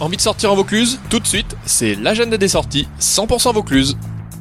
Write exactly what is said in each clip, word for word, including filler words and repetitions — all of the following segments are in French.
Envie de sortir en Vaucluse? Tout de suite, c'est l'agenda des sorties cent pour cent Vaucluse.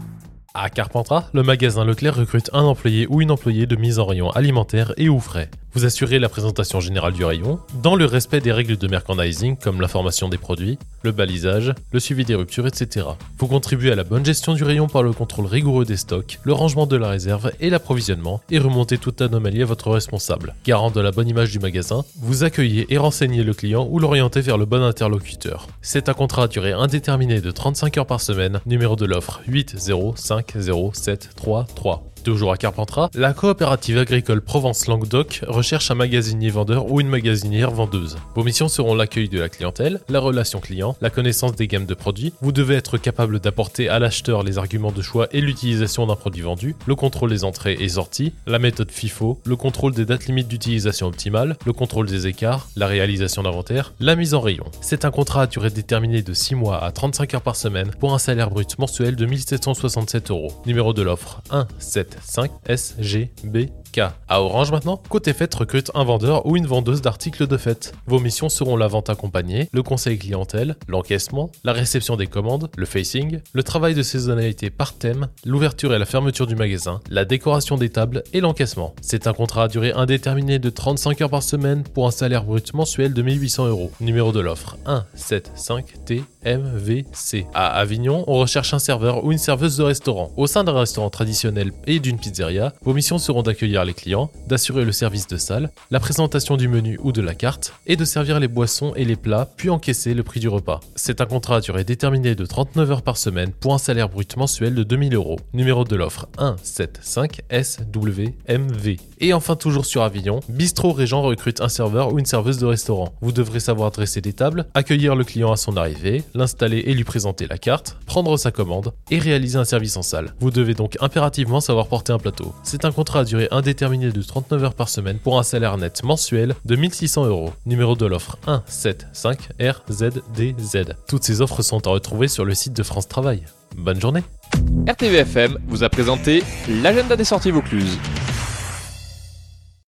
À Carpentras, le magasin Leclerc recrute un employé ou une employée de mise en rayon alimentaire et ou frais. Vous assurez la présentation générale du rayon, dans le respect des règles de merchandising comme l'information des produits, le balisage, le suivi des ruptures, et cetera. Vous contribuez à la bonne gestion du rayon par le contrôle rigoureux des stocks, le rangement de la réserve et l'approvisionnement, et remontez toute anomalie à votre responsable. Garant de la bonne image du magasin, vous accueillez et renseignez le client ou l'orientez vers le bon interlocuteur. C'est un contrat à durée indéterminée de trente-cinq heures par semaine, numéro de l'offre huit zéro cinq zéro sept trois trois. Toujours à Carpentras, la coopérative agricole Provence-Languedoc recherche un magasinier vendeur ou une magasinière vendeuse. Vos missions seront l'accueil de la clientèle, la relation client, la connaissance des gammes de produits. Vous devez être capable d'apporter à l'acheteur les arguments de choix et l'utilisation d'un produit vendu, le contrôle des entrées et sorties, la méthode FIFO, le contrôle des dates limites d'utilisation optimale, le contrôle des écarts, la réalisation d'inventaire, la mise en rayon. C'est un contrat à durée déterminée de six mois à trente-cinq heures par semaine pour un salaire brut mensuel de mille sept cent soixante-sept euros. Numéro de l'offre un sept cinq S G B K. À Orange maintenant, Côté Fête recrute un vendeur ou une vendeuse d'articles de fête. Vos missions seront la vente accompagnée, le conseil clientèle, l'encaissement, la réception des commandes, le facing, le travail de saisonnalité par thème, l'ouverture et la fermeture du magasin, la décoration des tables et l'encaissement. C'est un contrat à durée indéterminée de trente-cinq heures par semaine pour un salaire brut mensuel de mille huit cents euros. Numéro de l'offre un sept cinq T M V C. À Avignon, on recherche un serveur ou une serveuse de restaurant. Au sein d'un restaurant traditionnel et d'une pizzeria, vos missions seront d'accueillir les clients, d'assurer le service de salle, la présentation du menu ou de la carte, et de servir les boissons et les plats, puis encaisser le prix du repas. C'est un contrat à durée déterminée de trente-neuf heures par semaine pour un salaire brut mensuel de deux mille euros. Numéro de l'offre un sept cinq S W M V. Et enfin toujours sur Avignon, Bistrot Régent recrute un serveur ou une serveuse de restaurant. Vous devrez savoir dresser des tables, accueillir le client à son arrivée, l'installer et lui présenter la carte, prendre sa commande et réaliser un service en salle. Vous devez donc impérativement savoir porter un plateau. C'est un contrat à durée indéterminée de trente-neuf heures par semaine pour un salaire net mensuel de mille six cents euros. Numéro de l'offre un sept cinq R Z D Z. Toutes ces offres sont à retrouver sur le site de France Travail. Bonne journée. R T V F M vous a présenté l'agenda des sorties Vaucluse.